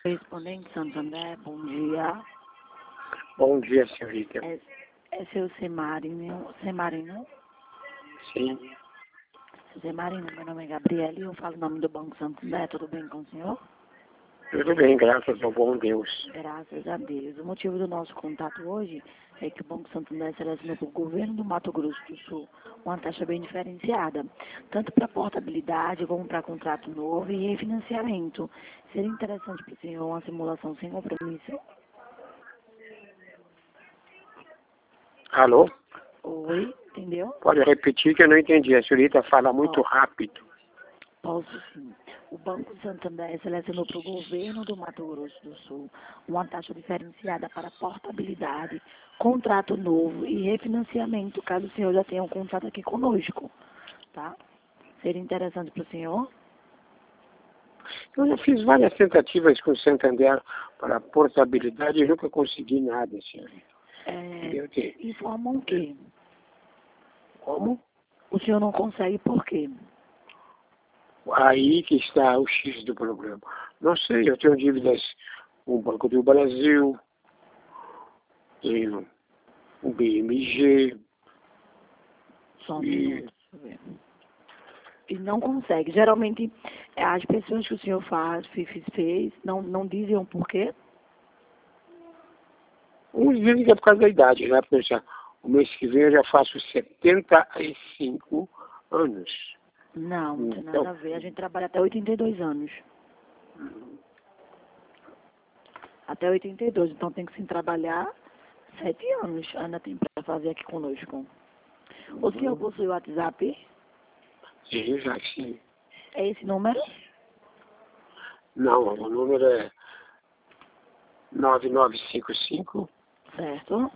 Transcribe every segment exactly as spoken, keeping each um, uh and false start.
Correspondente Santander, bom dia. Bom dia, senhorita. É, é seu Semarino, Semarino? Sim, Seu Semarino, meu nome é Gabriela e eu falo o nome do Banco Santander, tudo bem com o senhor? tudo bem, graças ao bom Deus. Graças a Deus. O motivo do nosso contato hoje é que o Banco Santander selecionou para o governo do Mato Grosso do Sul uma taxa bem diferenciada, tanto para portabilidade como para contrato novo e refinanciamento. Seria interessante para o senhor uma simulação sem compromisso? Alô? Oi, entendeu? Pode repetir que eu não entendi. A senhorita fala muito Ó, rápido. Posso sim. O Banco Santander selecionou para o governo do Mato Grosso do Sul uma taxa diferenciada para portabilidade, contrato novo e refinanciamento, caso o senhor já tenha um contrato aqui conosco, tá? Seria interessante para o senhor? Eu já fiz várias tentativas com o Santander para portabilidade e nunca consegui nada, senhorita. É, Eu te... informam que Como? o senhor não consegue por quê? Aí que está o X do problema. Não sei, eu tenho dívidas com o Banco do Brasil, tenho o B M G, Só um e minuto, deixa eu ver. E não consegue. Geralmente, as pessoas que o senhor faz, fez, fez não, não dizem o porquê? uns dizem que é por causa da idade, né? Porque já, o mês que vem eu já faço setenta e cinco anos. Não, não tem Então, nada a ver. A gente trabalha até oitenta e dois anos. Até oitenta e dois, então tem que sim trabalhar sete anos. Ainda tem para fazer aqui conosco. O senhor possui o WhatsApp? sim, já sim. É esse número? Não, o número é nove nove cinco cinco, Certo.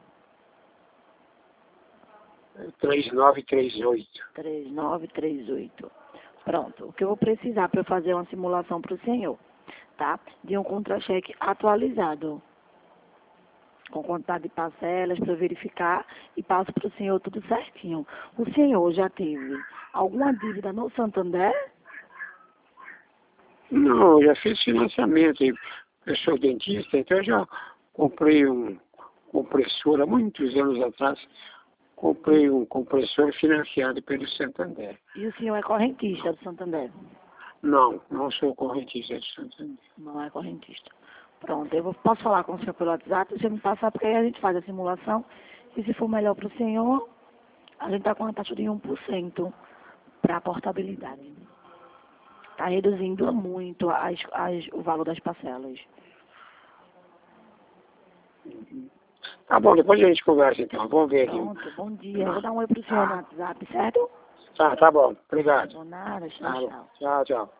três nove três oito. três nove três oito. Pronto. O que eu vou precisar para eu fazer uma simulação para o senhor, tá? De um contra-cheque atualizado, com quantidade de parcelas para eu verificar e passo para o senhor tudo certinho. O senhor já teve alguma dívida no Santander? Não, eu já fiz financiamento. Eu sou dentista, então eu já comprei um compressor há muitos anos atrás. Comprei um compressor financiado pelo Santander. E o senhor é correntista do Santander? Não, não sou correntista do Santander. Não é correntista. Pronto, eu vou, posso falar com o senhor pelo WhatsApp, você me passar, porque aí a gente faz a simulação. E se for melhor para o senhor, a gente está com uma taxa de um por cento para a portabilidade. Está reduzindo muito as, as, o valor das parcelas. Tá bom, depois a gente conversa então. Vamos ver aqui. Pronto, bom dia. Eu vou dar um oi para o senhor no WhatsApp, certo? Tá, tá bom. Obrigado. Não nada, tchau, Tá bom. tchau. Tchau, tchau.